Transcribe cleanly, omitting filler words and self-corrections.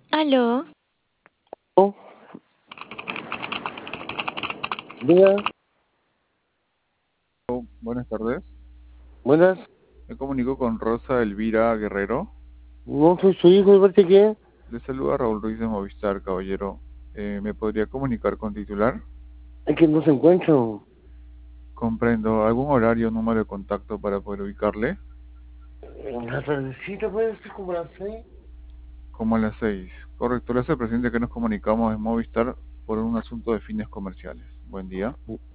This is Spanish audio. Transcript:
Aló, Oh, diga, Buenas tardes. buenas. Me comunico con Rosa Elvira Guerrero. No soy su hijo, ¿de parte qué? Le saluda Raúl Ruiz de Movistar, caballero. ¿Me podría comunicar con titular? Es que no se encuentra. Comprendo. ¿Algún horario o número de contacto para poder ubicarle? En la tardecita puede ser como las 6. Como a las 6. Correcto. Le hace presente que nos comunicamos en Movistar por un asunto de fines comerciales. Buen día.